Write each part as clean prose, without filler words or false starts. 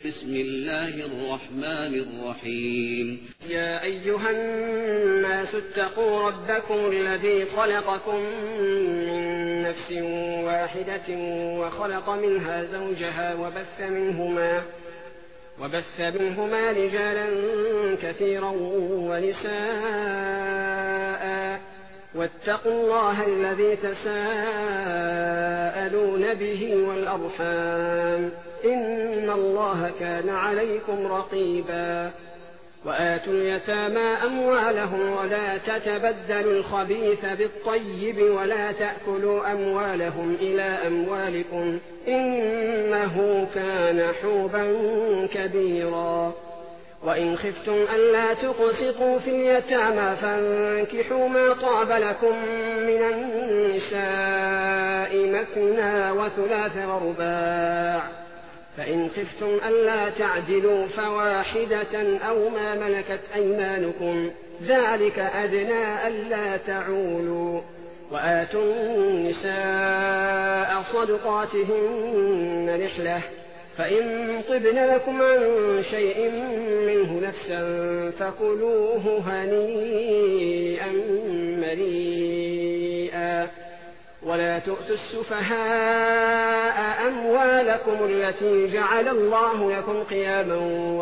بسم الله الرحمن الرحيم. يا أيها الناس اتقوا ربكم الذي خلقكم من نفس واحدة وخلق منها زوجها وبث منهما رجالا كثيرا ونساء، واتقوا الله الذي تساءلون به والأرحام، إن الله كان عليكم رقيبا. وآتوا اليتامى أموالهم ولا تتبدلوا الخبيث بالطيب ولا تأكلوا أموالهم إلى أموالكم، إنه كان حوبا كبيرا. وإن خفتم ألا تقسطوا في اليتامى فانكحوا ما طاب لكم من النساء مثنى وثلاث ورباع، فإن خفتم ألا تعدلوا فواحدة أو ما ملكت أيمانكم، ذلك أدنى ألا تعولوا. وآتوا النساء صدقاتهن نحلة، فإن طبن لكم عن شيء منه نفسا فكلوه هنيئا مريئا. ولا تؤتوا السفهاء أموالكم التي جعل الله لكم قياما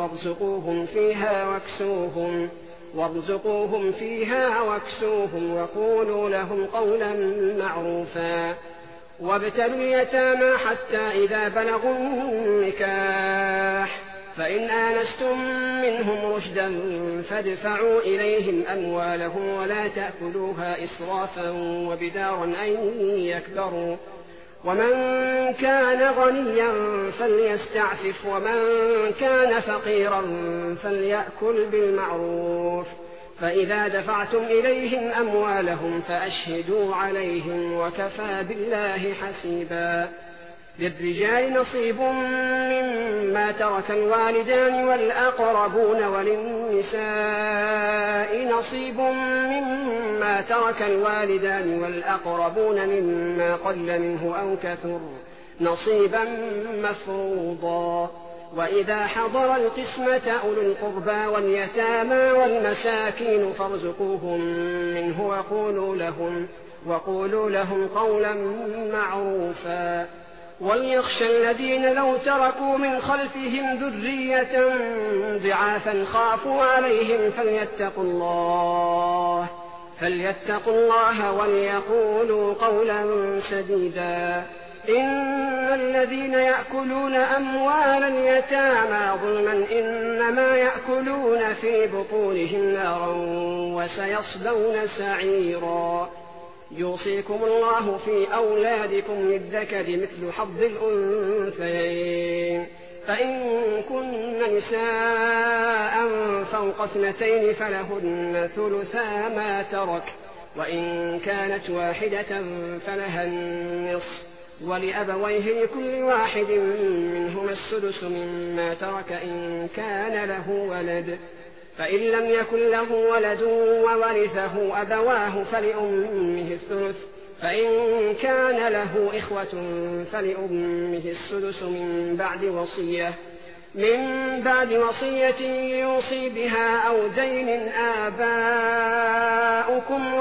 وارزقوهم فيها واكسوهم وقولوا لهم قولا معروفا. وابتلوا اليتامى حتى إذا بلغوا النكاح، فإن آنستم منهم رشدا فادفعوا إليهم أموالهم ولا تأكلوها إسرافا وبدارا أن يكبروا. ومن كان غنيا فليستعفف، ومن كان فقيرا فليأكل بالمعروف. فإذا دفعتم إليهم أموالهم فأشهدوا عليهم، وكفى بالله حسيبا. للرجال نصيب مما ترك الوالدان والأقربون، وللنساء نصيب مما ترك الوالدان والأقربون مما قل منه أو كثر، نصيبا مفروضا. وإذا حضر القسمة أولو القربى واليتامى والمساكين فارزقوهم منه وقولوا لهم قولا معروفا. وليخشى الذين لو تركوا من خلفهم ذرية ضعافا خافوا عليهم فليتقوا الله وليقولوا قولا سديدا. إن الذين يأكلون أموال اليتامى ظلما إنما يأكلون في بطونهم نارا وسيصلون سعيرا. يوصيكم الله في أولادكم للذكر مثل حظ الأنثيين، فإن كن نساء فوق 2 فلهن ثلثا ما ترك، وإن كانت واحدة فلها النصف، ولأبويه لكل واحد منهما السدس مما ترك إن كان له ولد، فإن لم يكن له ولد وورثه أبواه فلأمه الثلث، فإن كان له إخوة فلأمه السدس من بعد وصية يوصي بها أو دين. آباؤكم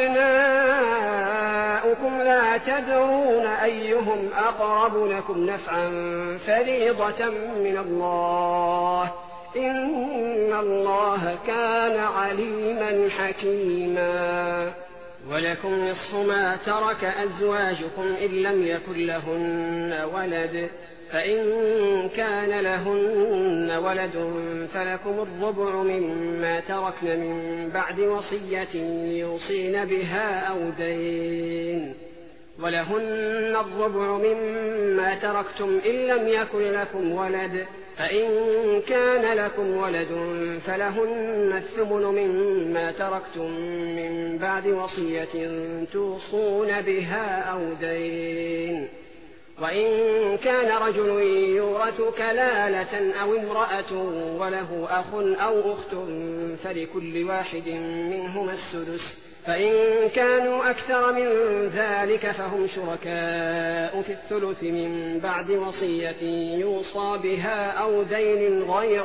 وأبناؤكم لا تدرون أيهم أقرب لكم نفعا فريضة من الله، إن الله كان عليما حكيما. ولكم نصف ما ترك أزواجكم إن لم يكن لهن ولد، فإن كان لهن ولد فلكم الربع مما تركن من بعد وصية يوصين بها أو دين، ولهن الربع مما تركتم إن لم يكن لكم ولد، فإن كان لكم ولد فلهن الثمن مما تركتم من بعد وصية توصون بها أو دين. وإن كان رجل يورث كلالة أو امرأة وله أخ أو أخت فلكل واحد منهما السدس، فإن كانوا أكثر من ذلك فهم شركاء في الثلث من بعد وصية يوصى بها أو دين غير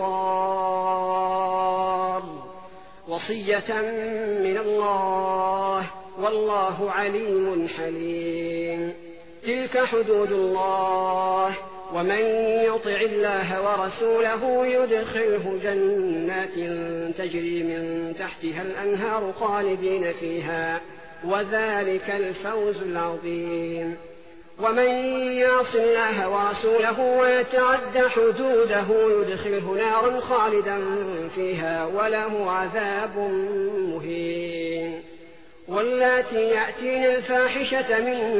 مضار، وصية من الله، والله عليم حليم. تلك حدود الله، ومن يطع الله ورسوله يدخله جنات تجري من تحتها الأنهار خالدين فيها، وذلك الفوز العظيم. ومن يعص الله ورسوله ويتعد حدوده يدخله نارا خالدا فيها وله عذاب مهين. واللاتي يأتين الفاحشة من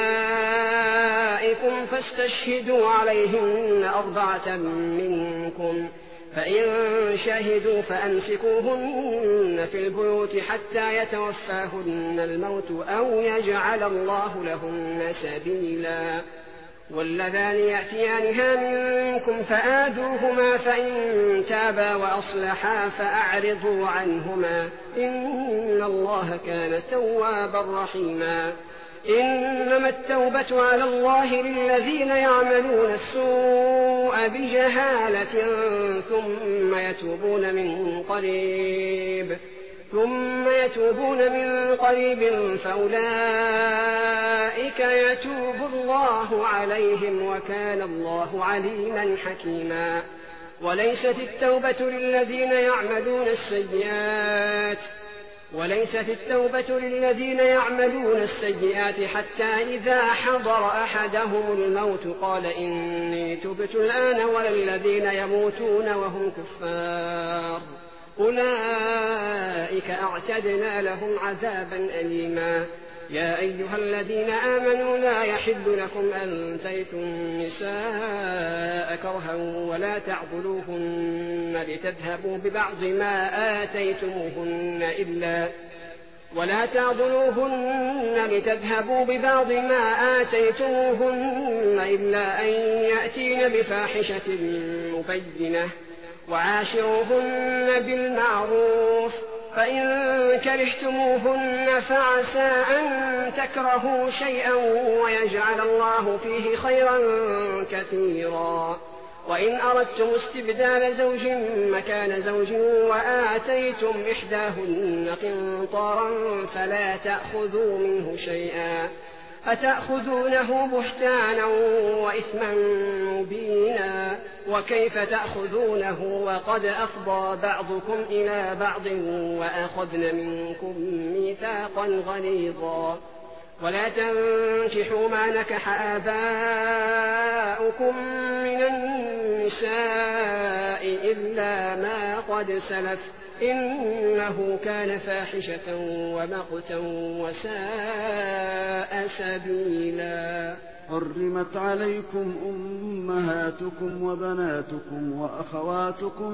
نسائكم فاستشهدوا عليهن 4 منكم، فإن شهدوا فأمسكوهن في البيوت حتى يتوفاهن الموت أو يجعل الله لهن سبيلا. واللذان يأتيانها منكم فآذوهما، فإن تابا وأصلحا فأعرضوا عنهما، إن الله كان توابا رحيما. إنما التوبة على الله للذين يعملون السوء بجهالة ثم يتوبون من قريب فأولئك يتوب الله عليهم، وكان الله عليما حكيما. وليست التوبة للذين يعملون السيئات حتى إذا حضر أحدهم الموت قال إني تبت الآن، ولا الذين يموتون وهم كفار، أولئك أعتدنا لهم عذابا أليما. يا أيها الذين آمنوا لا يحل لكم أن ترثوا النساء كرها ولا تعضلوهن لتذهبوا ببعض ما آتيتموهن إلا أن يأتين بفاحشة مبينة، وعاشروهن بالمعروف، فإن كرهتموهن فعسى أن تكرهوا شيئا ويجعل الله فيه خيرا كثيرا. وإن أردتم استبدال زوج مكان زوج وآتيتم إحداهن قنطارا فلا تأخذوا منه شيئا، أتأخذونه بهتانا وإثما مبينا، وكيف تأخذونه وقد أفضى بعضكم إلى بعض وأخذن منكم ميثاقا غليظا. ولا تنكحوا ما نكح آباؤكم من النساء إلا ما قد سلف، إنه كان فاحشة ومقتا وساء سبيلا. حرمت عليكم أمهاتكم وبناتكم وأخواتكم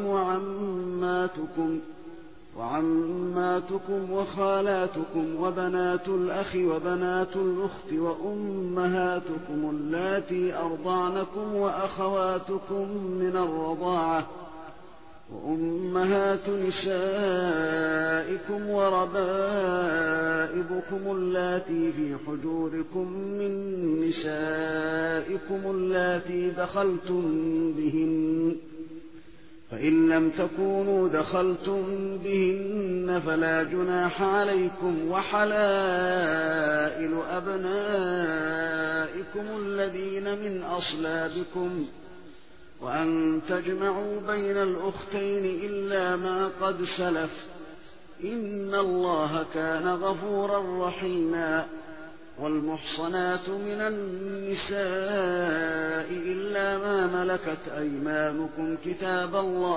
وعماتكم وخالاتكم وبنات الأخ وبنات الأخت وأمهاتكم اللاتي أرضعنكم وأخواتكم من الرضاعة وأمهات نسائكم وربائبكم اللاتي في حجوركم من نسائكم اللاتي دخلتم بهن، فإن لم تكونوا دخلتم بهن فلا جناح عليكم، وحلائل أبنائكم الذين من أصلابكم، وأن تجمعوا بين الأختين إلا ما قد سلف، إن الله كان غفورا رحيما. والمحصنات من النساء إلا ما ملكت أيمانكم كتاب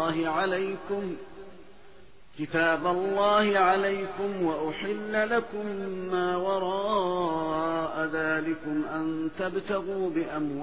الله عليكم، وأحل لكم ما وراء ذلكم أن تبتغوا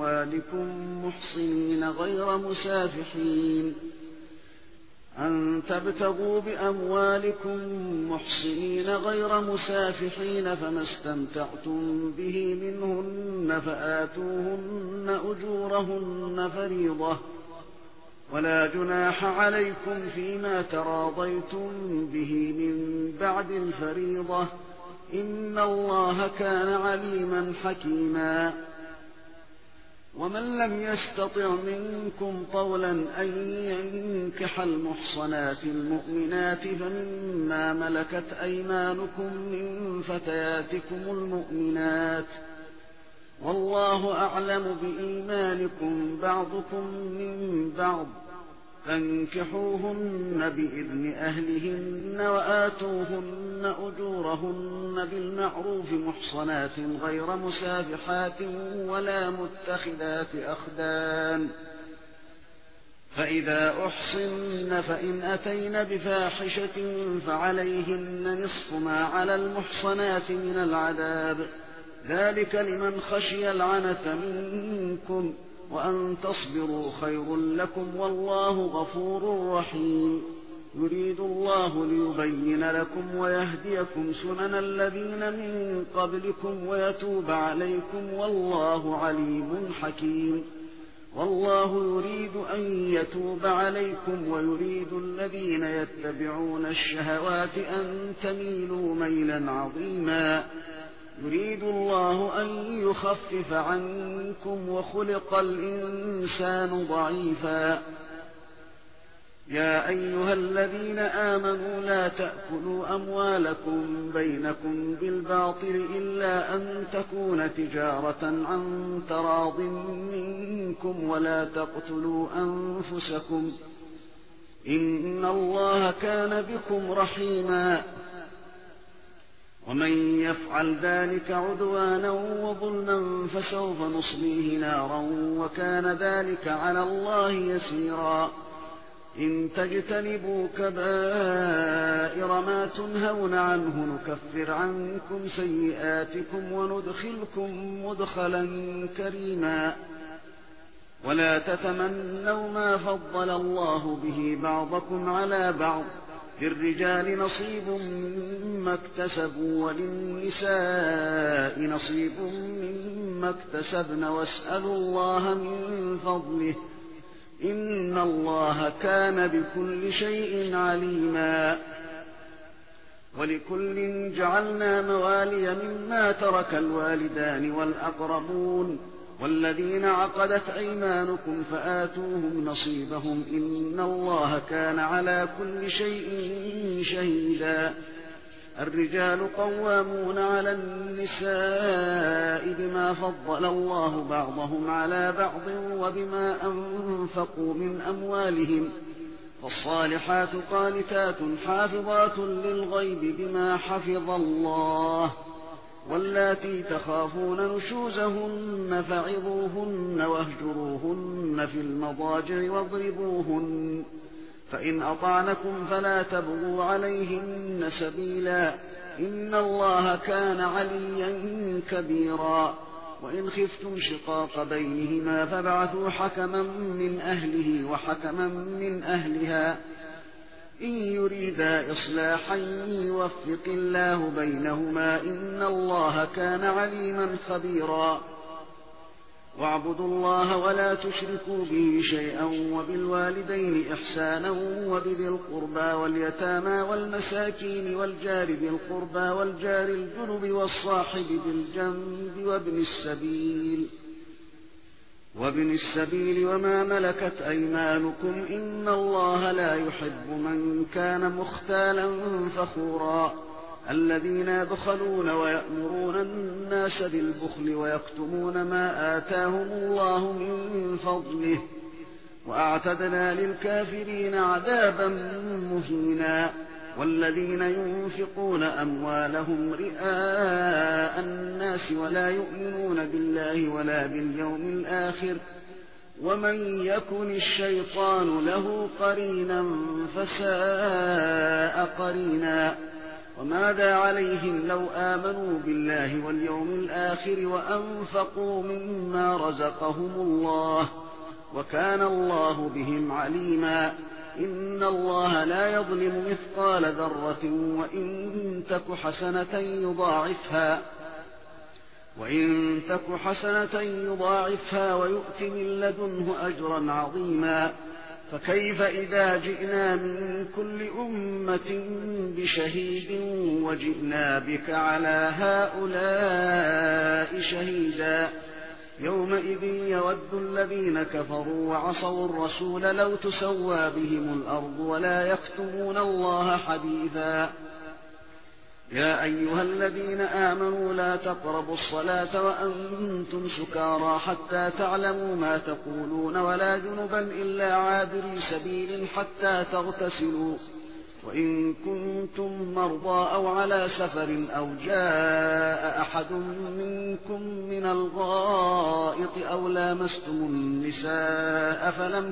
بأموالكم محصنين غير مسافحين، فما استمتعتم به منهن فآتوهن أجورهن فريضة، ولا جناح عليكم فيما تراضيتم به من بعد الفريضة إن الله كان عليما حكيما. ومن لم يستطع منكم طولا أن ينكح المحصنات المؤمنات فمما ملكت أيمانكم من فتياتكم المؤمنات والله أعلم بإيمانكم بعضكم من بعض فانكحوهن بإذن أهلهن وآتوهن أجورهن بالمعروف محصنات غير مسافحات ولا متخذات أخدان. فإذا أحصن فإن أتين بفاحشة فعليهن نصف ما على المحصنات من العذاب ذلك لمن خشي العنة منكم وأن تصبروا خير لكم والله غفور رحيم. يريد الله ليبين لكم ويهديكم سنن الذين من قبلكم ويتوب عليكم والله عليم حكيم. والله يريد أن يتوب عليكم ويريد الذين يتبعون الشهوات أن تميلوا ميلا عظيما. يريد الله أن يخفف عنكم وخلق الإنسان ضعيفا. يا أيها الذين آمنوا لا تأكلوا أموالكم بينكم بالباطل إلا أن تكون تجارة عن تراض منكم ولا تقتلوا أنفسكم إن الله كان بكم رحيما. ومن يفعل ذلك عدوانا وظلما فسوف نصليه نارا وكان ذلك على الله يسيرا. إن تجتنبوا كبائر ما تنهون عنه نكفر عنكم سيئاتكم وندخلكم مدخلا كريما. ولا تتمنوا ما فضل الله به بعضكم على بعض للرجال نصيب مما اكتسبوا وللنساء نصيب مما اكتسبن واسألوا الله من فضله إن الله كان بكل شيء عليما. ولكل جعلنا موالي مما ترك الوالدان والأقربون والذين عقدت أيمانكم فآتوهم نصيبهم إن الله كان على كل شيء شهيدا. الرجال قوامون على النساء بما فضل الله بعضهم على بعض وبما أنفقوا من أموالهم فالصالحات قانتات حافظات للغيب بما حفظ الله. واللاتي تخافون نشوزهن فعظوهن واهجروهن في المضاجع واضربوهن فإن أطعنكم فلا تبغوا عليهن سبيلا إن الله كان عليا كبيرا. وإن خفتم شقاق بينهما فابعثوا حكما من أهله وحكما من أهلها إن يريدا إصلاحا يوفق الله بينهما إن الله كان عليما خبيرا. واعبدوا الله ولا تشركوا به شيئا وبالوالدين إحسانا وبذي القربى واليتامى والمساكين والجار ذي القربى والجار الجنب والصاحب بالجنب وابن السبيل وما ملكت أيمانكم إن الله لا يحب من كان مختالا فخورا. الذين يبخلون ويأمرون الناس بالبخل ويكتمون ما آتاهم الله من فضله وأعتدنا للكافرين عذابا مهينا. والذين ينفقون أموالهم رئاء الناس ولا يؤمنون بالله ولا باليوم الآخر ومن يكن الشيطان له قرينا فساء قرينا. وماذا عليهم لو آمنوا بالله واليوم الآخر وأنفقوا مما رزقهم الله وكان الله بهم عليما. إن الله لا يظلم مثقال ذرة وإن تك حسنة يضاعفها ويؤت من لدنه أجرا عظيما. فكيف إذا جئنا من كل أمة بشهيد وجئنا بك على هؤلاء شهيدا يومئذ يود الذين كفروا وعصوا الرسول لو تسوى بهم الأرض ولا يكتمون الله حديثا يا أيها الذين آمنوا لا تقربوا الصلاة وأنتم سكارى حتى تعلموا ما تقولون ولا جنبا إلا عابري سبيل حتى تغتسلوا وإن كنتم مرضى أو على سفر أو جاء أحد منكم من الغائط أو لامستم النساء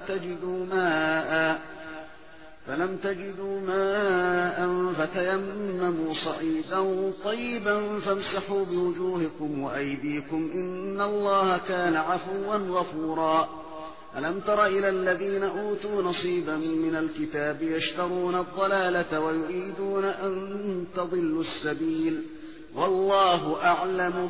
فلم تجدوا ماء فتيمموا صعيدا طيبا فامسحوا بوجوهكم وأيديكم إن الله كان عفوا غفورا ألم تر إلى الذين أوتوا نصيبا من الكتاب يشترون الضلالة ويريدون أن تضلوا السبيل والله أعلم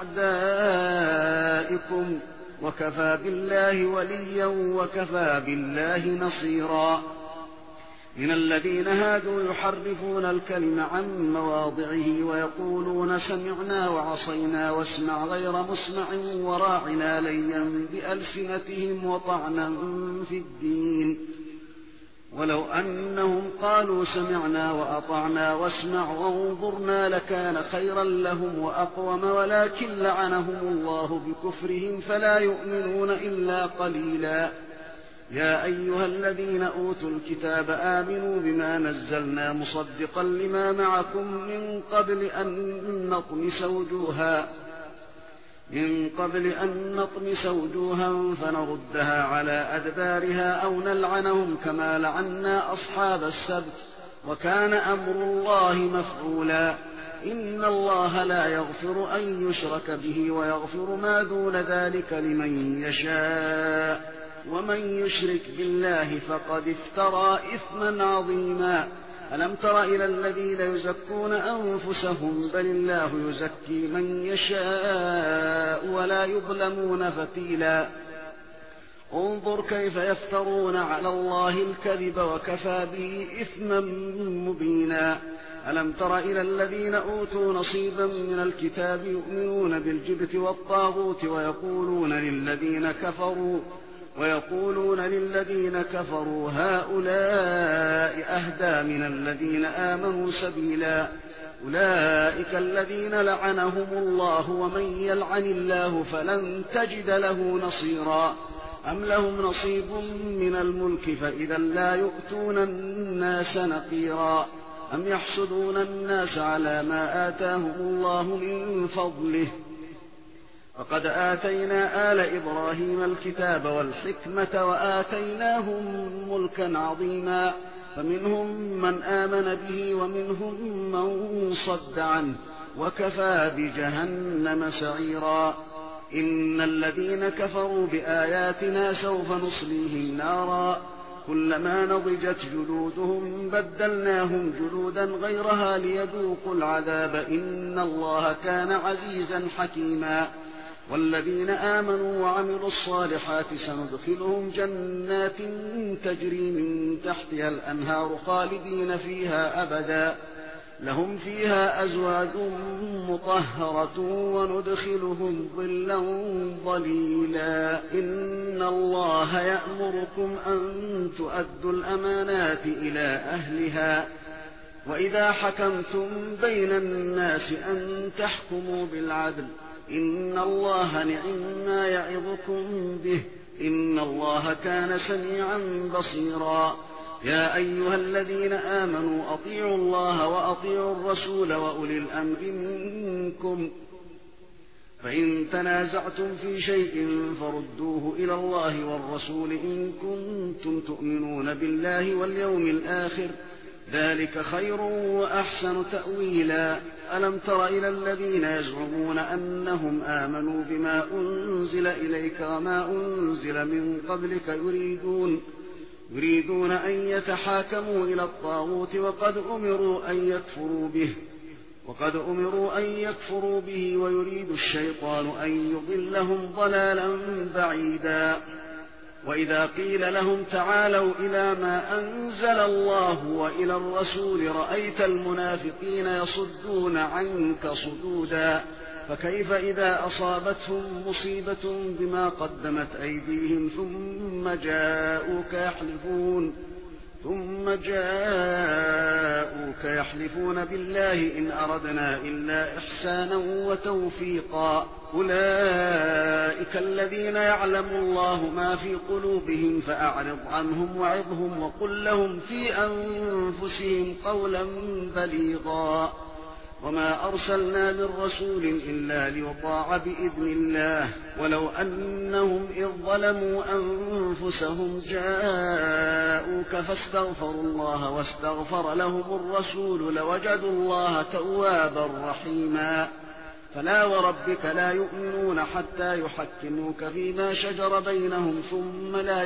بأعدائكم وكفى بالله وليا وكفى بالله نصيرا من الذين هادوا يحرفون الكلم عن مواضعه ويقولون سمعنا وعصينا واسمع غير مسمع وراعنا ليا بألسنتهم وطعنا في الدين ولو أنهم قالوا سمعنا وأطعنا واسمع وانظرنا لكان خيرا لهم وأقوم ولكن لعنهم الله بكفرهم فلا يؤمنون إلا قليلا يا أيها الذين أوتوا الكتاب آمنوا بما نزلنا مصدقا لما معكم من قبل أن نطمس وجوها فنردها على أدبارها أو نلعنهم كما لعنا أصحاب السبت وكان أمر الله مفعولا إن الله لا يغفر أن يشرك به ويغفر ما دون ذلك لمن يشاء ومن يشرك بالله فقد افترى إثما عظيما ألم تر إلى الذين يزكون أنفسهم بل الله يزكي من يشاء ولا يظلمون فتيلا انظر كيف يفترون على الله الكذب وكفى به إثما مبينا ألم تر إلى الذين أوتوا نصيبا من الكتاب يؤمنون بالجبت والطاغوت ويقولون للذين كفروا هؤلاء أهدى من الذين آمنوا سبيلا أولئك الذين لعنهم الله ومن يلعن الله فلن تجد له نصيرا أم لهم نصيب من الملك فإذا لا يؤتون الناس نقيرا أم يحسدون الناس على ما آتاهم الله من فضله فقد آتينا آل إبراهيم الكتاب والحكمة وآتيناهم ملكا عظيما فمنهم من آمن به ومنهم من صد عنه وكفى بجهنم سعيرا إن الذين كفروا بآياتنا سوف نصليهم نارا كلما نضجت جلودهم بدلناهم جلودا غيرها ليذوقوا العذاب إن الله كان عزيزا حكيما والذين آمنوا وعملوا الصالحات سندخلهم جنات تجري من تحتها الأنهار خالدين فيها أبدا لهم فيها أزواج مطهرة وندخلهم ظلا ظليلا إن الله يأمركم أن تؤدوا الأمانات إلى أهلها وإذا حكمتم بين الناس أن تحكموا بالعدل إن الله نعما يعظكم به إن الله كان سميعا بصيرا يا أيها الذين آمنوا أطيعوا الله وأطيعوا الرسول وأولي الأمر منكم فإن تنازعتم في شيء فردوه إلى الله والرسول إن كنتم تؤمنون بالله واليوم الآخر ذلك خير وأحسن تأويلا ألم تر إلى الذين يزعمون أنهم آمنوا بما أنزل إليك وما أنزل من قبلك يريدون أن يتحاكموا إلى الطاغوت وقد أمروا أن يكفروا به ويريد الشيطان أن يضلهم ضلالا بعيدا وإذا قيل لهم تعالوا إلى ما أنزل الله وإلى الرسول رأيت المنافقين يصدون عنك صدودا فكيف إذا أصابتهم مصيبة بما قدمت أيديهم ثم جاءوك يحلفون بالله إن أردنا إلا إحسانا وتوفيقا أولئك الذين يعلم الله ما في قلوبهم فأعرض عنهم وعظهم وقل لهم في أنفسهم قولا بليغا وما أرسلنا من رسول إلا ليطاع بإذن الله ولو أنهم إذ ظلموا أنفسهم جاءوك فاستغفروا الله واستغفر لهم الرسول لوجدوا الله توابا رحيما فلا وربك لا يؤمنون حتى يحكموك فيما شجر بينهم ثم لا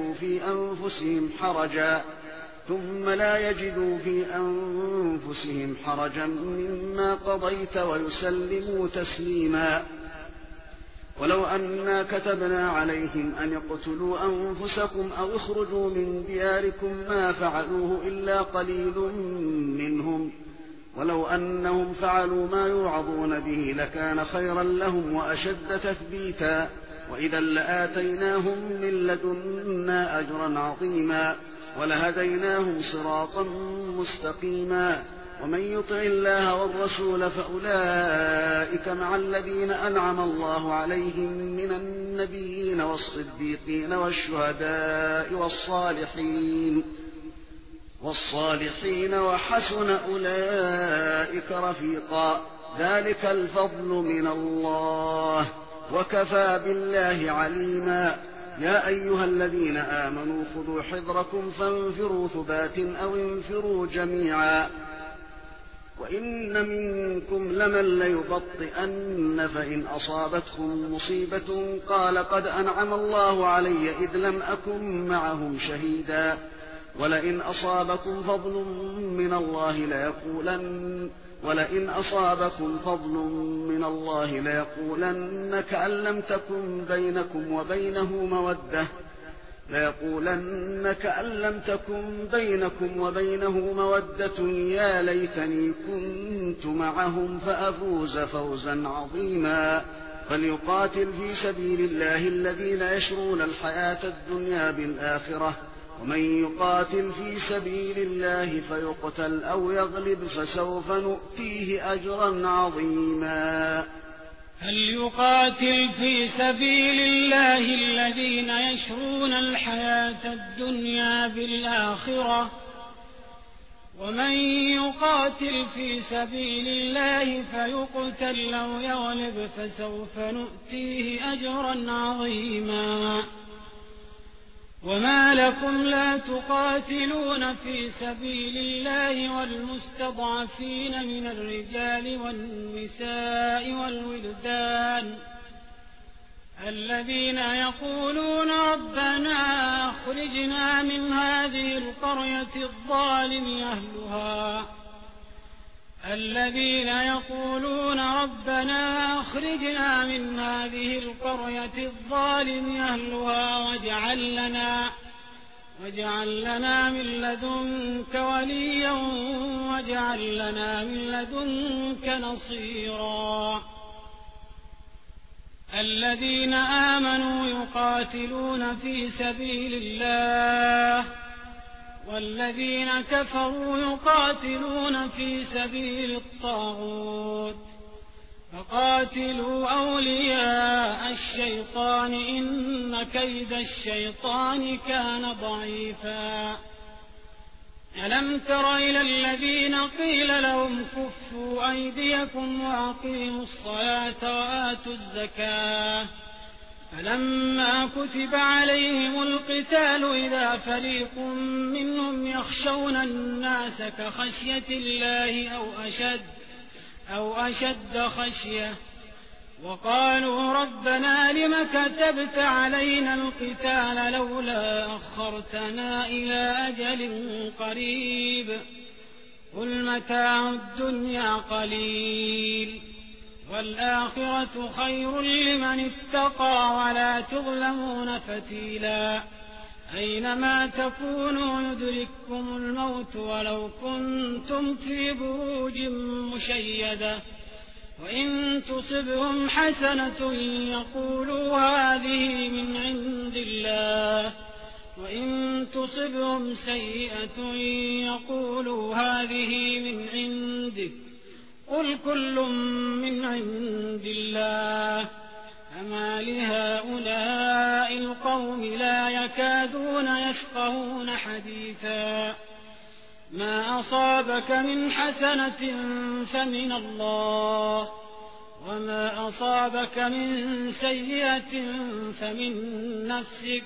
يجدوا في أنفسهم حرجا مما قضيت ويسلموا تسليما ولو أنا كتبنا عليهم أن اقتلوا أنفسكم أو اخرجوا من دياركم ما فعلوه إلا قليل منهم ولو أنهم فعلوا ما يوعظون به لكان خيرا لهم وأشد تثبيتا وإذا لآتيناهم من لدنا أجرا عظيما ولهديناهم صراطا مستقيما ومن يطع الله والرسول فأولئك مع الذين أنعم الله عليهم من النبيين والصديقين والشهداء والصالحين وحسن أولئك رفيقا ذلك الفضل من الله وكفى بالله عليما يا أيها الذين آمنوا خذوا حذركم فانفروا ثبات أو انفروا جميعا وإن منكم لمن ليبطئن فإن أصابتكم مصيبة قال قد أنعم الله علي إذ لم أكن معهم شهيدا ولئن أصابكم فضل من الله ليقولن كأن لم تكن بينكم وبينه مودة يا ليتني كنت معهم فأفوز فوزا عظيما فليقاتل في سبيل الله الذين يشرون الحياة الدنيا بالآخرة ومن يقاتل في سبيل الله فيقتل أو يغلب فسوف نؤتيه أجرا عظيما فليقاتل في سبيل الله الذين يشرون الحياة الدنيا بالآخرة ومن يقاتل في سبيل الله فيقتل أو يغلب فسوف نؤتيه أجرا عظيما وما لكم لا تقاتلون في سبيل الله والمستضعفين من الرجال والنساء والولدان الذين يقولون ربنا أخرجنا من هذه القرية الظالم أهلها واجعل لنا من لدنك وليا واجعل لنا من لدنك نصيرا الذين آمنوا يقاتلون في سبيل الله والذين كفروا يقاتلون في سبيل الطاغوت فقاتلوا أولياء الشيطان إن كيد الشيطان كان ضعيفا ألم تر إلى الذين قيل لهم كفوا أيديكم وأقيموا الصلاة وآتوا الزكاة فلما كتب عليهم القتال إذا فريق منهم يخشون الناس كخشية الله أو أشد خشية وقالوا ربنا لم كتبت علينا القتال لولا أخرتنا إلى أجل قريب قل متاع الدنيا قليل والآخرة خير لمن اتقى ولا تظلمون فتيلا أينما تكونوا يدرككم الموت ولو كنتم في بروج مشيدة وإن تصبهم حسنة يقولوا هذه من عند الله وإن تصبهم سيئة يقولوا هذه من عندك قل كل من عند الله فما لهؤلاء القوم لا يكادون يفقهون حديثا ما أصابك من حسنة فمن الله وما أصابك من سيئة فمن نفسك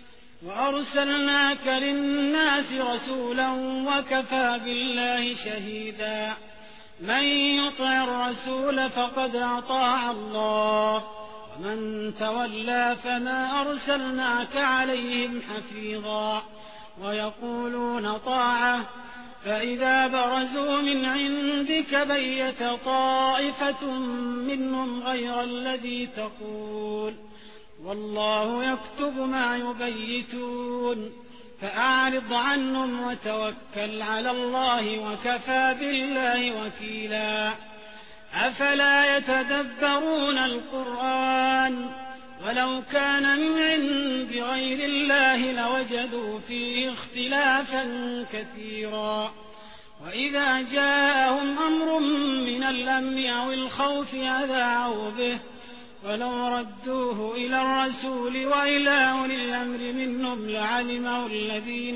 وأرسلناك للناس رسولا وكفى بالله شهيدا من يطع الرسول فقد أطاع الله ومن تولى فما أرسلناك عليهم حفيظا ويقولون طاعة فإذا برزوا من عندك بيت طائفة منهم غير الذي تقول والله يكتب ما يبيتون فأعرض عنهم وتوكل على الله وكفى بالله وكيلا أفلا يتدبرون القرآن ولو كان من عند غير الله لوجدوا فيه اختلافا كثيرا وإذا جاءهم أمر من الأمن أو الخوف أذاعوا به ولو ردوه إلى الرسول وإلى أولي الأمر منهم لعلمه الذين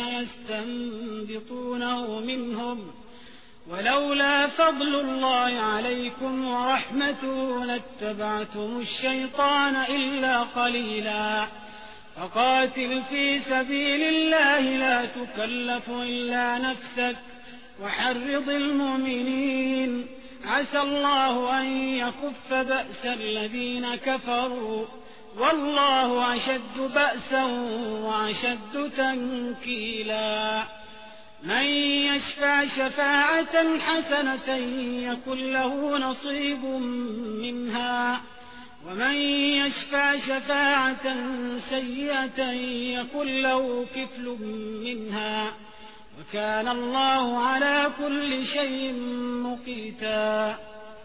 يستنبطونه منهم ولولا فضل الله عليكم ورحمته لاتبعتم الشيطان إلا قليلا فقاتل في سبيل الله لا تكلف إلا نفسك وحرض المؤمنين عسى الله أن يكف بأس الذين كفروا والله أشد بأسا وأشد تنكيلا من يشفع شفاعة حسنة يكن له نصيب منها ومن يشفع شفاعة سيئة يكن له كفل منها وكان الله على كل شيء مقيتا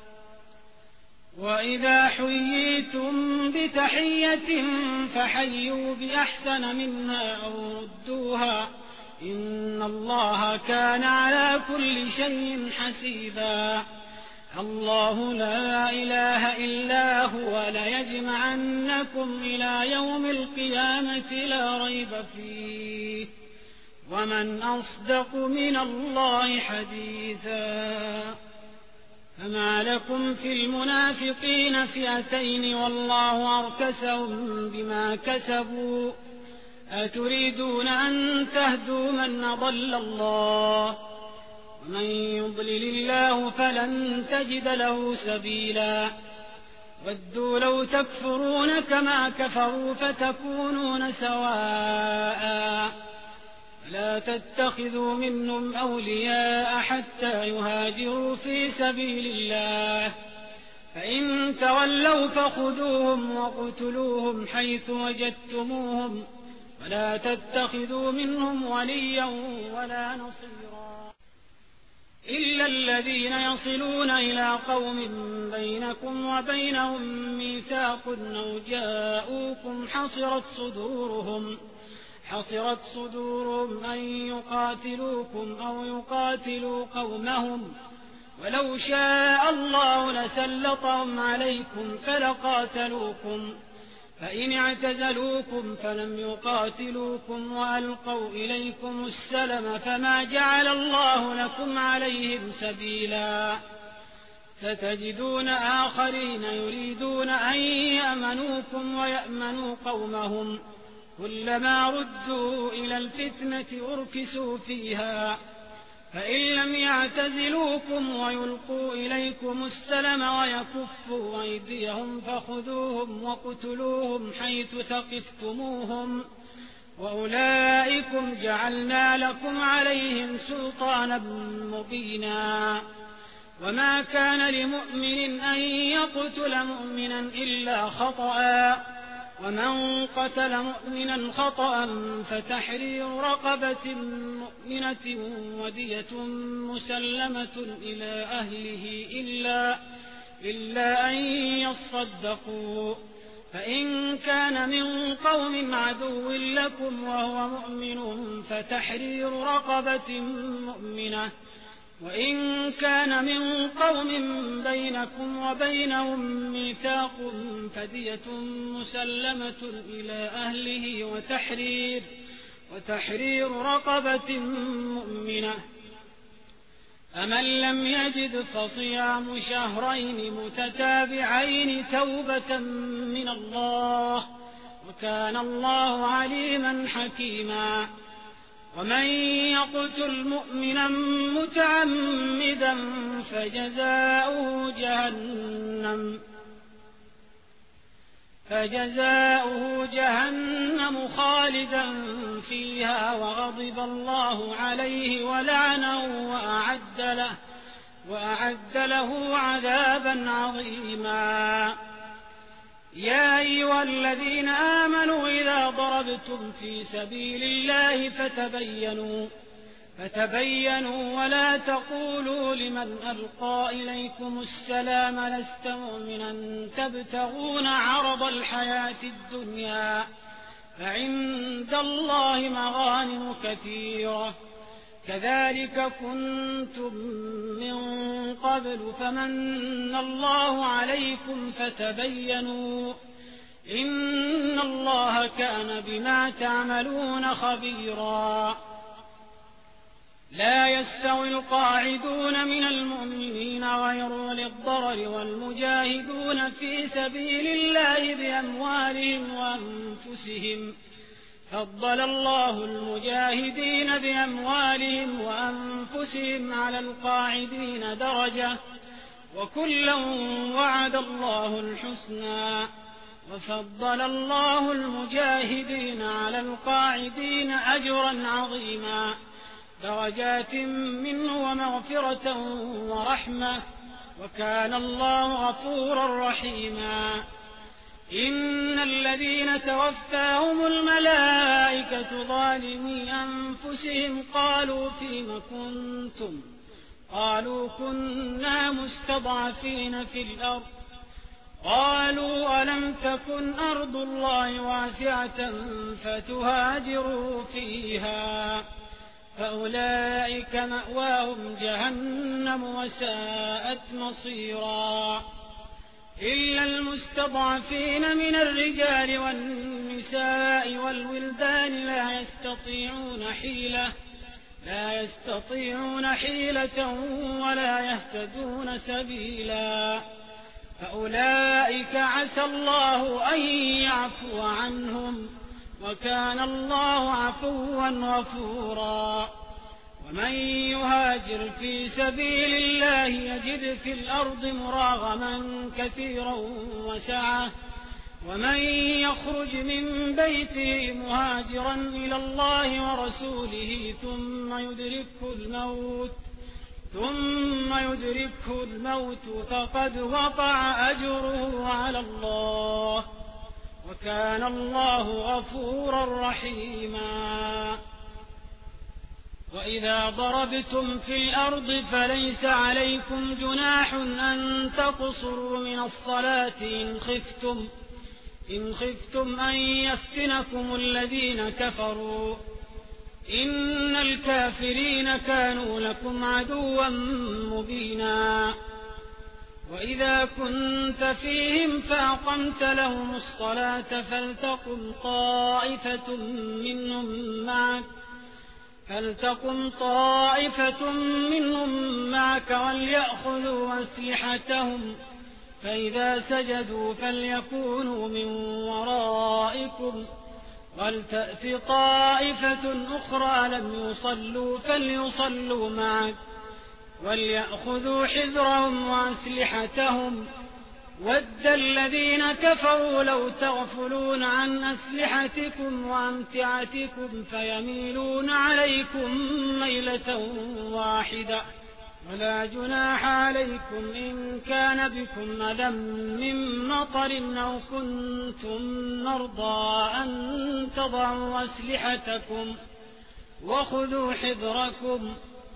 وإذا حييتم بتحية فحيوا بأحسن منها أو ردوها إن الله كان على كل شيء حسيبا الله لا إله إلا هو ليجمعنكم إلى يوم القيامة لا ريب فيه ومن أصدق من الله حديثا فما لكم في المنافقين فئتين والله أركسهم بما كسبوا أتريدون أن تهدوا من أضل الله ومن يضلل الله فلن تجد له سبيلا ودوا لو تكفرون كما كفروا فتكونون سواء لا تتخذوا منهم أولياء حتى يهاجروا في سبيل الله فإن تولوا فخذوهم وقتلوهم حيث وجدتموهم ولا تتخذوا منهم وليا ولا نصيرا إلا الذين يصلون إلى قوم بينكم وبينهم ميثاق أو جاءوكم حصرت صدورهم أن يقاتلوكم أو يقاتلوا قومهم ولو شاء الله لسلطهم عليكم فلقاتلوكم فإن اعتزلوكم فلم يقاتلوكم وألقوا إليكم السلم فما جعل الله لكم عليهم سبيلا ستجدون آخرين يريدون أن يأمنوكم ويأمنوا قومهم كلما ردوا إلى الفتنة أركسوا فيها فإن لم يعتزلوكم ويلقوا إليكم السلم ويكفوا أيديهم فخذوهم وقتلوهم حيث ثقفتموهم وأولئكم جعلنا لكم عليهم سلطانا مبينا وما كان لمؤمن أن يقتل مؤمنا إلا خطأ ومن قتل مؤمنا خطأ فتحرير رقبة مؤمنة ودية مسلمة إلى أهله إلا أن يصدقوا فإن كان من قوم عدو لكم وهو مؤمن فتحرير رقبة مؤمنة وإن كان من قوم بينكم وبينهم ميثاق فدية مسلمة إلى أهله وتحرير رقبة مؤمنة فمن لم يجد فصيام شهرين متتابعين توبة من الله وكان الله عليما حكيما ومن يقتل مؤمنا متعمدا فجزاؤه جهنم خالدا فيها وغضب الله عليه ولعنه وأعد له عذابا عظيما يا أيها الذين آمنوا إذا ضربتم في سبيل الله فتبينوا ولا تقولوا لمن ألقى إليكم السلام لست مؤمنا تبتغون عرض الحياة الدنيا فعند الله مغانم كثيرة كذلك كنتم من قبل فمن الله عليكم فتبينوا إن الله كان بما تعملون خبيرا لا يستوي القاعدون من المؤمنين غير أولي الضرر والمجاهدون في سبيل الله بأموالهم وأنفسهم فضل الله المجاهدين بأموالهم وأنفسهم على القاعدين درجة وكلا وعد الله الحسنى وفضل الله المجاهدين على القاعدين أجرا عظيما درجات منه ومغفرة ورحمة وكان الله غفورا رحيما إن الذين توفاهم الملائكة ظالمي أنفسهم قالوا فيم كنتم قالوا كنا مستضعفين في الأرض قالوا ألم تكن أرض الله واسعة فتهاجروا فيها فأولئك مأواهم جهنم وساءت مصيرا إلا المستضعفين من الرجال والنساء والولدان لا يستطيعون حيلة ولا يهتدون سبيلا فأولئك عسى الله أن يعفو عنهم وكان الله عفوا غفورا ومن يهاجر في سبيل الله يجد في الأرض مراغما كثيرا وسعة ومن يخرج من بيته مهاجرا إلى الله ورسوله ثم يدركه الموت فقد وقع أجره على الله وكان الله غفورا رحيما وإذا ضربتم في الأرض فليس عليكم جناح أن تقصروا من الصلاة إن خفتم أن يفتنكم الذين كفروا إن الكافرين كانوا لكم عدوا مبينا وإذا كنت فيهم فأقمت لهم الصلاة فلتقم طائفة منهم معك وليأخذوا أسلحتهم فإذا سجدوا فليكونوا من ورائكم ولتأت طائفة أخرى لم يصلوا فليصلوا معك وليأخذوا حذرهم وأسلحتهم ود الذين كفروا لو تغفلون عن أسلحتكم وأمتعتكم فيميلون عليكم ميلة واحدة ولا جناح عليكم إن كان بكم أذى من مطر أو كنتم مرضى أن تضعوا أسلحتكم وخذوا حذركم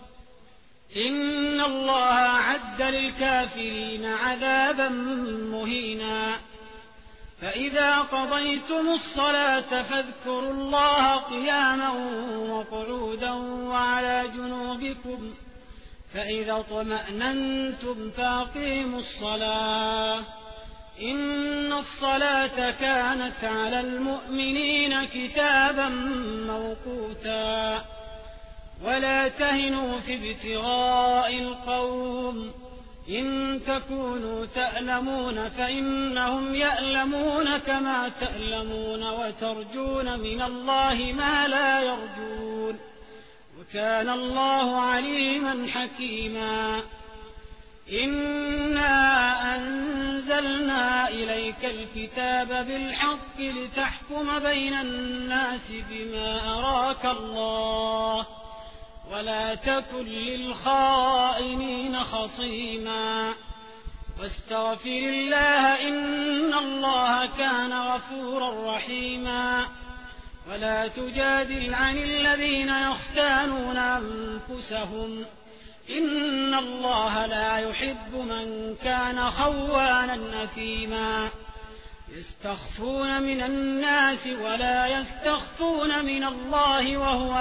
إن الله أعد للكافرين عذابا مهينا فإذا قضيتم الصلاة فاذكروا الله قياما وقعودا وعلى جنوبكم فإذا اطمأننتم فأقيموا الصلاة إن الصلاة كانت على المؤمنين كتابا موقوتا ولا تهنوا في ابتغاء القوم إن تكونوا تألمون فإنهم يألمون كما تألمون وترجون من الله ما لا يرجون وكان الله عليما حكيما إنا أنزلنا إليك الكتاب بالحق لتحكم بين الناس بما أراك الله ولا تكن للخائنين خصيما واستغفر الله إن الله كان غفورا رحيما ولا تجادل عن الذين يختانون أنفسهم إن الله لا يحب من كان خوانا أثيما يستخفون من الناس ولا يستخفون من الله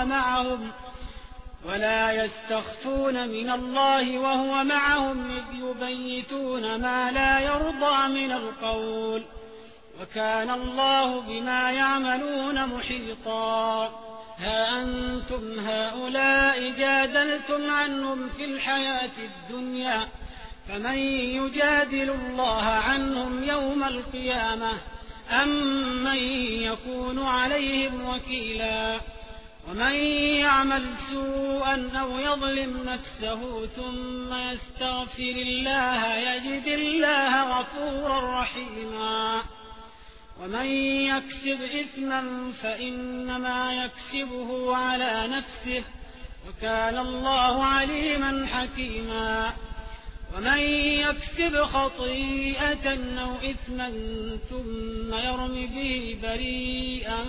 وهو معهم إذ يبيتون ما لا يرضى من القول وكان الله بما يعملون محيطا ها أنتم هؤلاء جادلتم عنهم في الحياة الدنيا فمن يجادل الله عنهم يوم القيامة أم من يكون عليهم وكيلا ومن يعمل سوءا أو يظلم نفسه ثم يستغفر الله يجد الله غفورا رحيما ومن يكسب إثما فإنما يكسبه على نفسه وكان الله عليما حكيما ومن يكسب خطيئة أو إثما ثم يرم به بريئا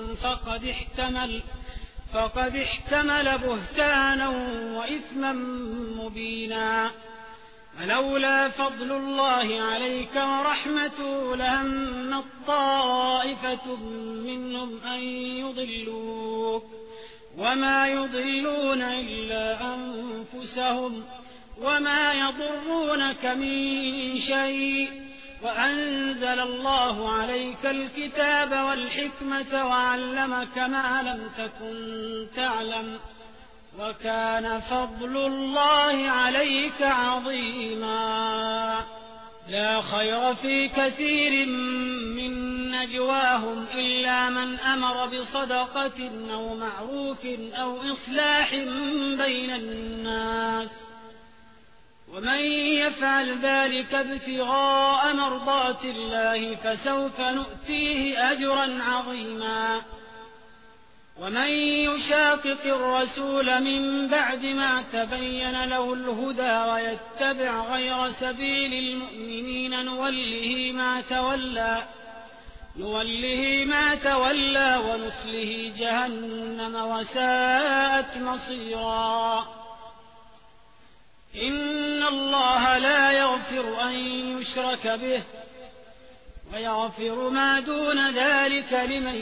فقد احتمل بهتانا وإثما مبينا ولولا فضل الله عليك ورحمته لهم طائفة منهم أن يضلوك وما يضلون إلا أنفسهم وما يضرونك من شيء وأنزل الله عليك الكتاب والحكمة وعلمك ما لم تكن تعلم وكان فضل الله عليك عظيما لا خير في كثير من نجواهم إلا من أمر بصدقة أو معروف أو إصلاح بين الناس ومن يفعل ذلك ابتغاء مرضات الله فسوف نؤتيه أجرا عظيما ومن يشاقق الرسول من بعد ما تبين له الهدى ويتبع غير سبيل المؤمنين نوله ما تولى ونصله جهنم وساءت مصيرا إن الله لا يغفر أن يشرك به ويغفر ما دون ذلك لمن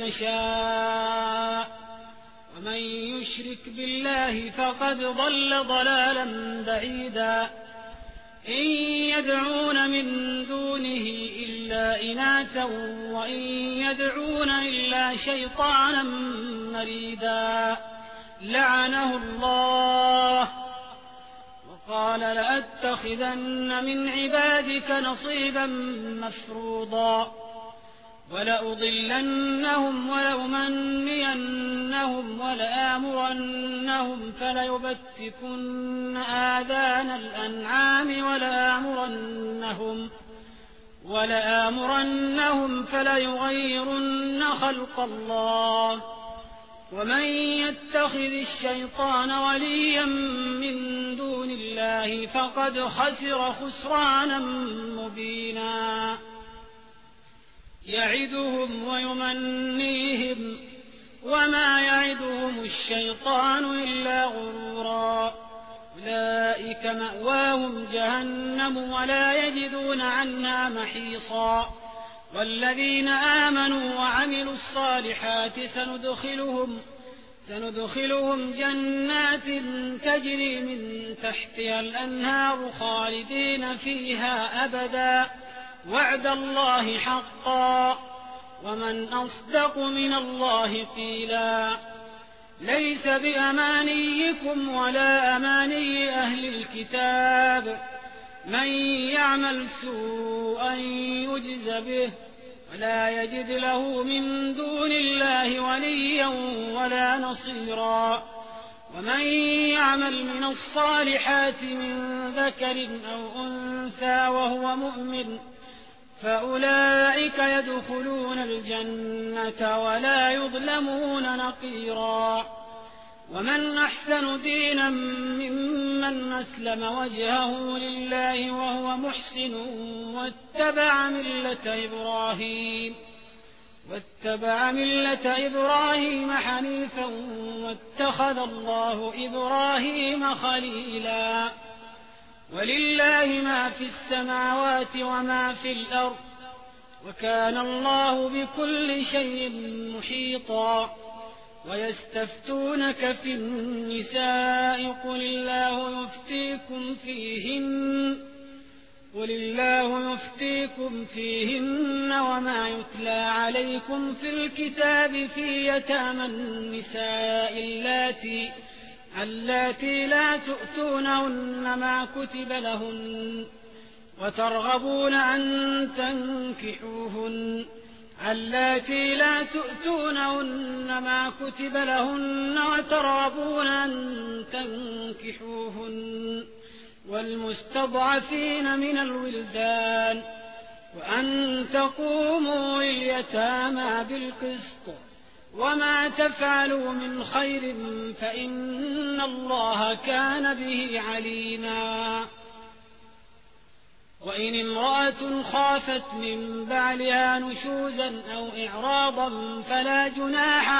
يشاء ومن يشرك بالله فقد ضل ضلالا بعيدا إن يدعون من دونه إلا إناثا وإن يدعون إلا شيطانا مريدا لعنه الله قال لأتخذن من عبادك نصيبا مفروضا ولأضلنهم ولأمنينهم ولآمرنهم فليبتكن آذان الأنعام ولآمرنهم فليغيرن خلق الله ومن يتخذ الشيطان وليا من دون الله فقد خسر خسرانا مبينا يعدهم ويمنيهم وما يعدهم الشيطان إلا غرورا أولئك مأواهم جهنم ولا يجدون عنها محيصا والذين آمنوا وعملوا الصالحات سندخلهم جنات تجري من تحتها الأنهار خالدين فيها أبدا وعد الله حقا ومن أصدق من الله قيلا ليس بأمانيكم ولا أماني أهل الكتاب من يعمل سوءا يجز به ولا يجد له من دون الله وليا ولا نصيرا ومن يعمل من الصالحات من ذكر أو أنثى وهو مؤمن فأولئك يدخلون الجنة ولا يظلمون نقيرا ومن أحسن دينا ممن أسلم وجهه لله وهو محسن واتبع ملة إبراهيم حنيفا واتخذ الله إبراهيم خليلا ولله ما في السماوات وما في الأرض وكان الله بكل شيء محيطا ويستفتونك في النساء قل الله يفتيكم فيهن وما يتلى عليكم في الكتاب في يتامى النساء اللاتي لا تؤتونهن ما كتب لهن وترغبون أن تنكحوهن اللاتي لا تؤتونهن ما كتب لهن وترغبون أن تنكحوهن والمستضعفين من الولدان وأن تقوموا لليتامى بالقسط وما تفعلوا من خير فإن الله كان به عليما وإن امرأة خافت من بعلها نشوزا أو إعراضا فلا جناح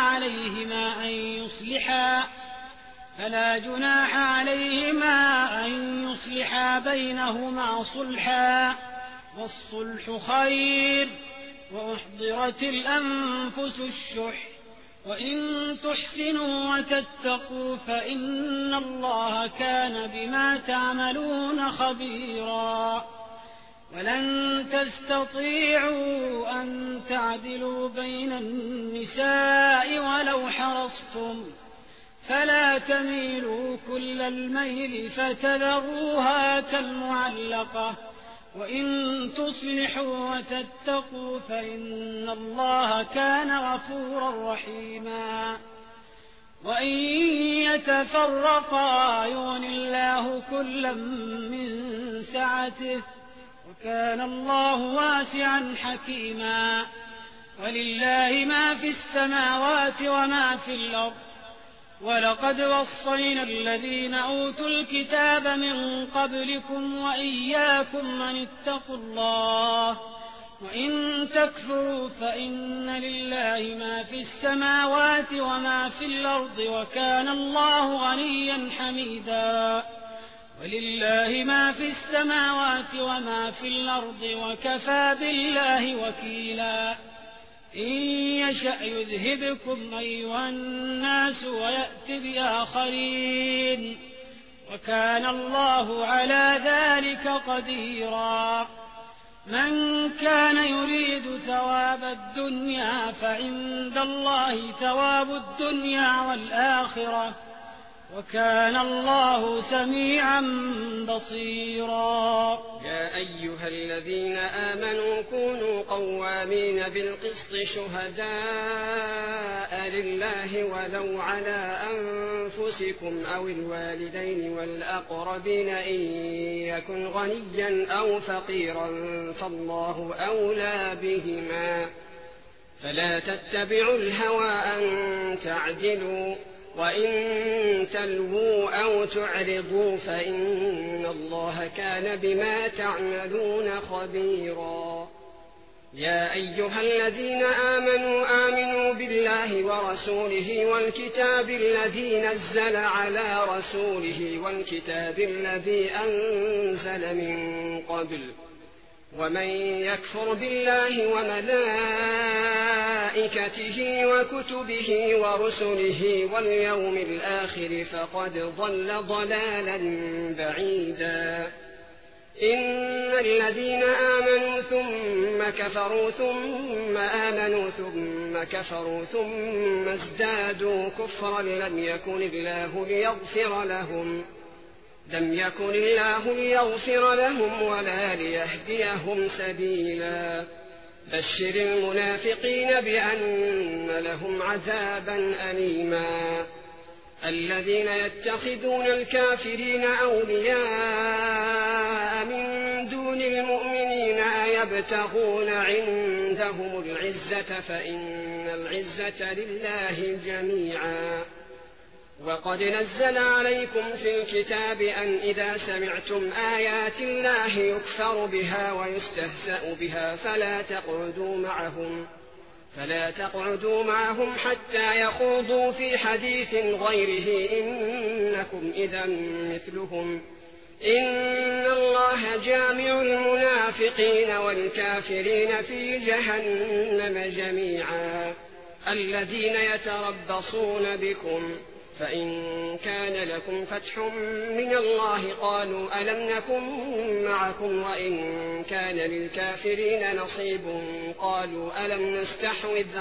عليهما أن يصلحا بينهما صلحا والصلح خير وأحضرت الأنفس الشح وإن تحسنوا وتتقوا فإن الله كان بما تعملون خبيرا ولن تستطيعوا أن تعدلوا بين النساء ولو حرصتم فلا تميلوا كل الميل فتذروها كالمعلقة وإن تصلحوا وتتقوا فإن الله كان غفورا رحيما وإن يتفرقا يغن الله كلا من سعته وكان الله واسعا حكيما ولله ما في السماوات وما في الأرض ولقد وصينا الذين أوتوا الكتاب من قبلكم وإياكم أن اتقوا الله وإن تكفروا فإن لله ما في السماوات وما في الأرض وكان الله غنيا حميدا ولله ما في السماوات وما في الأرض وكفى بالله وكيلا إن يشأ يذهبكم أيها الناس ويأت بآخرين وكان الله على ذلك قديرا من كان يريد ثواب الدنيا فعند الله ثواب الدنيا والآخرة وكان الله سميعا بصيرا يا أيها الذين آمنوا كونوا قوامين بالقسط شهداء لله ولو على أنفسكم أو الوالدين والأقربين إن يكن غنيا أو فقيرا فالله أولى بهما فلا تتبعوا الهوى أن تعدلوا، وإن تلووا أو تعرضوا فإن الله كان بما تعملون خبيرا. يا أيها الذين آمنوا بالله ورسوله والكتاب الذي نزل على رسوله والكتاب الذي أنزل من قبل، ومن يكفر بالله وملائكته وكتبه ورسله واليوم الآخر فقد ضل ضلالا بعيدا. إن الذين آمنوا ثم كفروا ثم آمنوا ثم كفروا ثم ازدادوا كفرا لم يكن الله ليغفر لهم ولا ليهديهم سبيلا. بشر المنافقين بأن لهم عذابا أليما. الذين يتخذون الكافرين أولياء من دون المؤمنين أيبتغون عندهم العزة فإن العزة لله جميعا. وقد نزل عليكم في الكتاب أن إذا سمعتم آيات الله يكفر بها ويستهزأ بها فلا تقعدوا معهم حتى يخوضوا في حديث غيره إنكم إذا مثلهم. إن الله جامع المنافقين والكافرين في جهنم جميعا. الذين يتربصون بكم فإن كان لكم فتح من الله قالوا ألم نكن معكم، وإن كان للكافرين نصيب قالوا ألم نستحوذ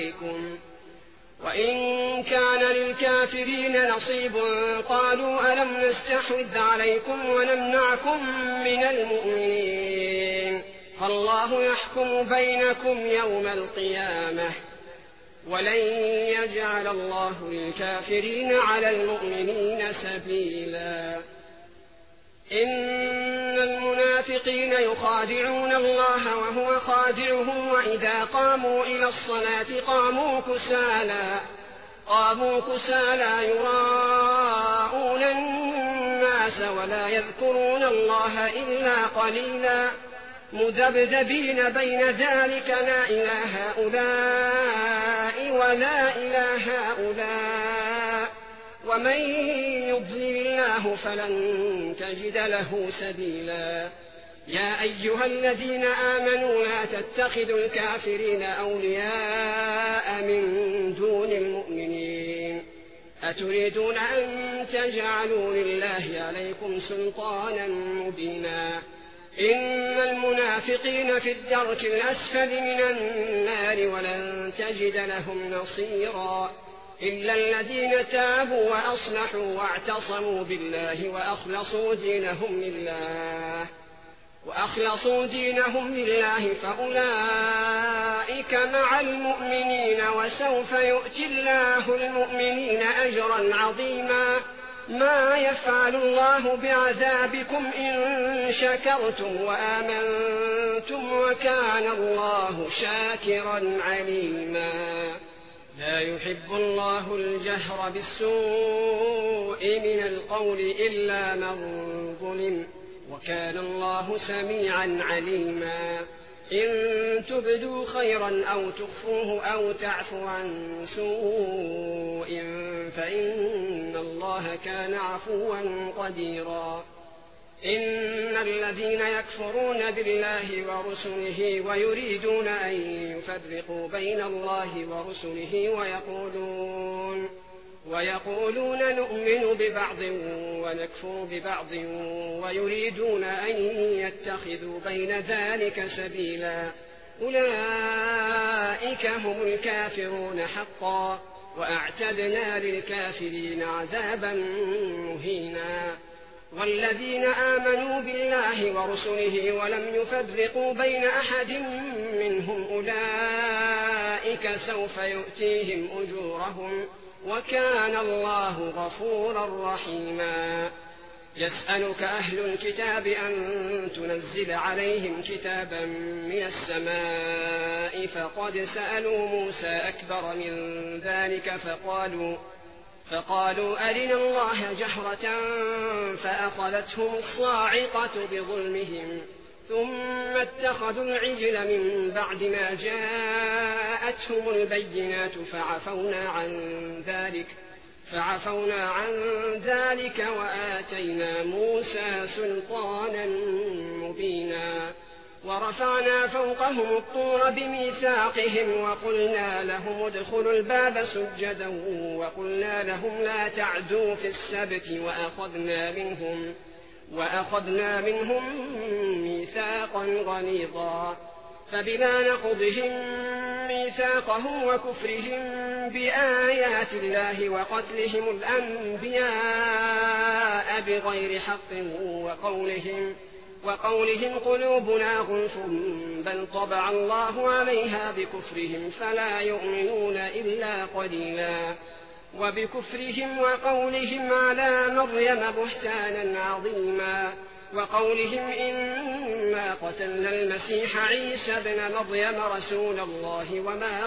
عليكم ونمنعكم من المؤمنين، فالله يحكم بينكم يوم القيامة ولن يجعل الله للكافرين على المؤمنين سبيلا. إن المنافقين يخادعون الله وهو خادعهم، وإذا قاموا إلى الصلاة قاموا كسالى يراءون الناس ولا يذكرون الله إلا قليلا، مذبذبين بين ذلك لا إله هؤلاء ولا إله هؤلاء، ومن يضلل الله فلن تجد له سبيلا. يا أيها الذين آمنوا لا تتخذوا الكافرين أولياء من دون المؤمنين، أتريدون أن تجعلوا لله عليكم سلطانا مبينا. إن المنافقين في الدرك الأسفل من النار ولن تجد لهم نصيرا، إلا الذين تابوا وأصلحوا واعتصموا بالله وأخلصوا دينهم لله فأولئك مع المؤمنين، وسوف يؤتي الله المؤمنين أجرا عظيما. ما يفعل الله بعذابكم إن شكرتم وآمنتم وكان الله شاكرا عليما. لا يحب الله الجهر بالسوء من القول إلا من ظلم، وكان الله سميعا عليما. إن تبدوا خيرا أو تخفوه أو تعفوا عن سوء فإن الله كان عفوا قديرا. إن الذين يكفرون بالله ورسله ويريدون أن يفرقوا بين الله ورسله ويقولون نؤمن ببعض ونكفر ببعض ويريدون أن يتخذوا بين ذلك سبيلا، أولئك هم الكافرون حقا، وأعتدنا للكافرين عذابا مهينا. والذين آمنوا بالله ورسله ولم يفرقوا بين أحد منهم أولئك سوف يؤتيهم أجورهم، وكان الله غفورا رحيما. يسألك أهل الكتاب أن تنزل عليهم كتابا من السماء فقد سألوا موسى أكبر من ذلك فقالوا أرنا الله جهرة فأخذتهم الصاعقة بظلمهم ثم اتخذوا العجل من بعد ما جاءتهم البينات فعفونا عن ذلك وآتينا موسى سلطانا مبينا ورفعنا فوقهم الطور بميثاقهم وقلنا لهم ادخلوا الباب سجدا وقلنا لهم لا تعدوا في السبت وأخذنا منهم ميثاقا غليظا فبما نقضهم ميثاقهم وكفرهم بآيات الله وقتلهم الأنبياء بغير حق وقولهم قلوبنا غلف بل طبع الله عليها بكفرهم فلا يؤمنون إلا قليلا وبكفرهم وقولهم على مريم بهتانا عظيما وقولهم إنا قتلنا المسيح عيسى ابن مريم رسول الله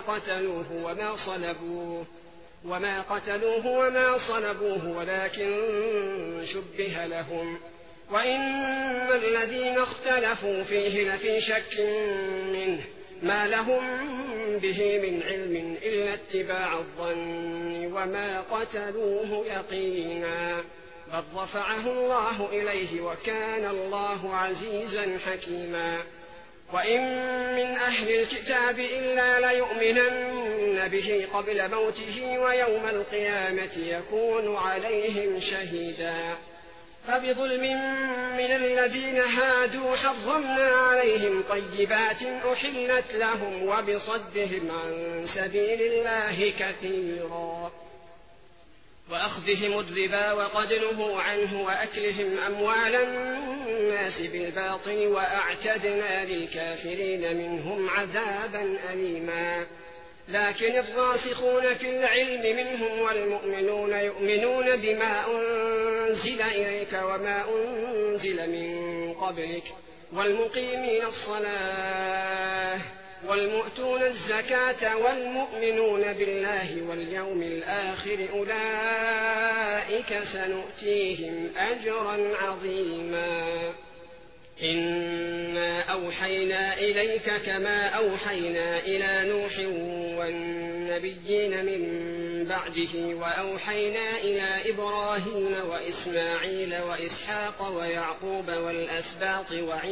وما قتلوه وما صلبوه ولكن شبه لهم وإن الذين اختلفوا فيه لفي شك منه ما لهم به من علم إلا اتباع الظن وما قتلوه يقينا بل رفعه الله إليه وكان الله عزيزا حكيما وإن من أهل الكتاب إلا ليؤمنن به قبل موته ويوم القيامة يكون عليهم شهيدا فبظلم من الذين هادوا حرمنا عليهم طيبات أحلت لهم وبصدهم عن سبيل الله كثيرا وأخذهم الربا وقد نهوا عنه وأكلهم أموال الناس بالباطل وأعتدنا للكافرين منهم عذابا أليما لكن الراسخون في العلم منهم والمؤمنون يؤمنون بما أنزل إليك وما أنزل من قبلك والمقيمين الصلاة والمؤتون الزكاة والمؤمنون بالله واليوم الآخر أولئك سنؤتيهم أجرا عظيما إنا أوحينا إليك كما أوحينا إلى نوح والنبيين من بعده وأوحينا إلى إبراهيم وإسماعيل وإسحاق ويعقوب والأسباط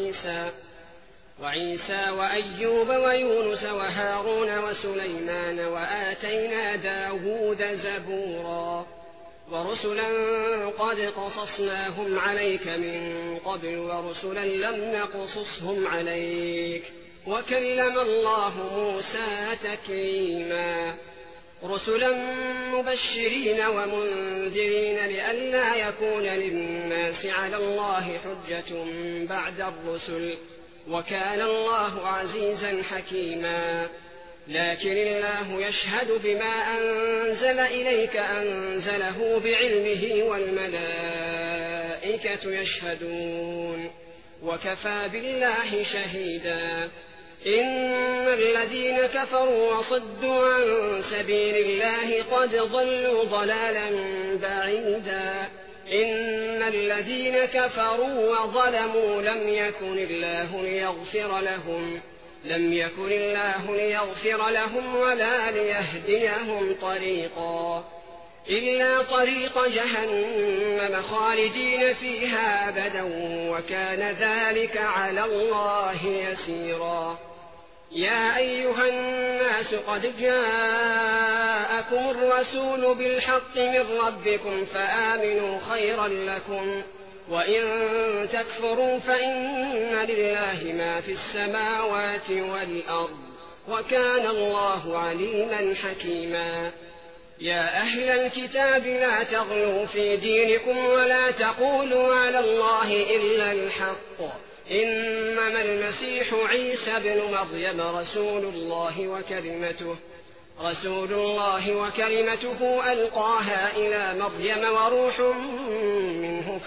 وعيسى وأيوب ويونس وهارون وسليمان وآتينا داود زبورا ورسلا قد قصصناهم عليك من قبل ورسلا لم نقصصهم عليك وكلم الله موسى تكليما رسلا مبشرين ومنذرين لئلا يكون للناس على الله حجة بعد الرسل وكان الله عزيزا حكيما لكن الله يشهد بما أنزل إليك أنزله بعلمه والملائكة يشهدون وكفى بالله شهيدا إن الذين كفروا وصدوا عن سبيل الله قد ضلوا ضلالا بعيدا إن الذين كفروا وظلموا لم يكن الله ليغفر لهم ولا ليهديهم طريقا إلا طريق جهنم خالدين فيها أبدا وكان ذلك على الله يسيرا يا أيها الناس قد جاءكم الرسول بالحق من ربكم فآمنوا خيرا لكم وإن تكفروا فإن لله ما في السماوات والأرض وكان الله عليما حكيما يا أهل الكتاب لا تغلوا في دينكم ولا تقولوا على الله إلا الحق إنما المسيح عيسى ابن مريم رسول الله رسول الله وكلمته ألقاها إلى مريم وروح منه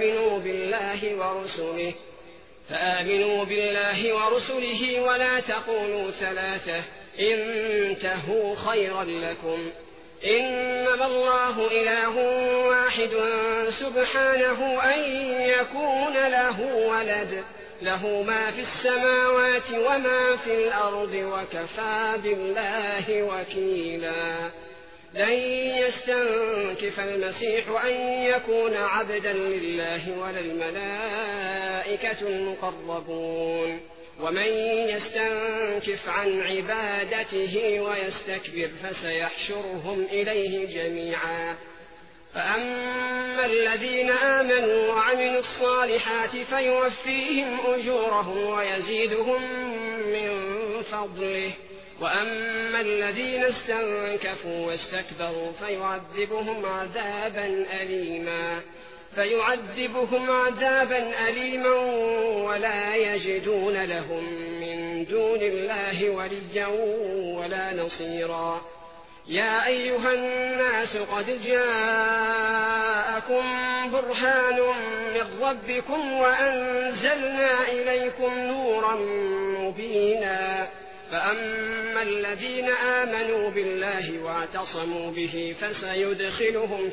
فآمنوا بالله ورسله ولا تقولوا ثلاثة انتهوا خيرا لكم إنما الله إله واحد سبحانه أن يكون له ولد له ما في السماوات وما في الأرض وكفى بالله وكيلا لن يستنكف المسيح أن يكون عبدا لله ولا الملائكة المقربون ومن يستنكف عن عبادته ويستكبر فسيحشرهم إليه جميعا فأما الذين آمنوا وعملوا الصالحات فيوفيهم أجورهم ويزيدهم من فضله وأما الذين استنكفوا واستكبروا فيعذبهم عذابا أليما ولا يجدون لهم من دون الله وليا ولا نصيرا يا أيها الناس قد جاءكم برهان من ربكم وأنزلنا إليكم نورا مبينا فأما الذين آمنوا بالله واعتصموا به فسيدخلهم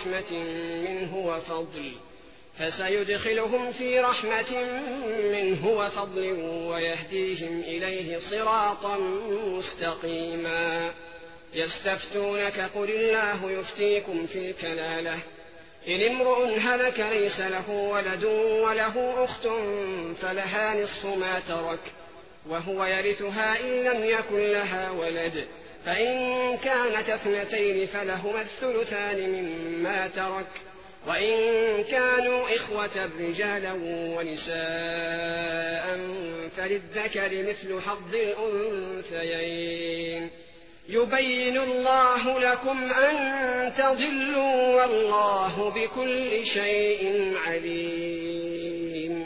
في رحمة منه وفضل ويهديهم إليه صراطا مستقيما يستفتونك قل الله يفتيكم في الكلالة إن امرؤ هلك ليس له ولد وله أخت فلها نصف ما ترك وهو يرثها إن لم يكن لها ولد فإن كانت اثنتين فلهما الثلثان مما ترك وإن كانوا إخوة رجالا ونساء فللذكر مثل حظ الأنثيين يبين الله لكم أن تضلوا والله بكل شيء عليم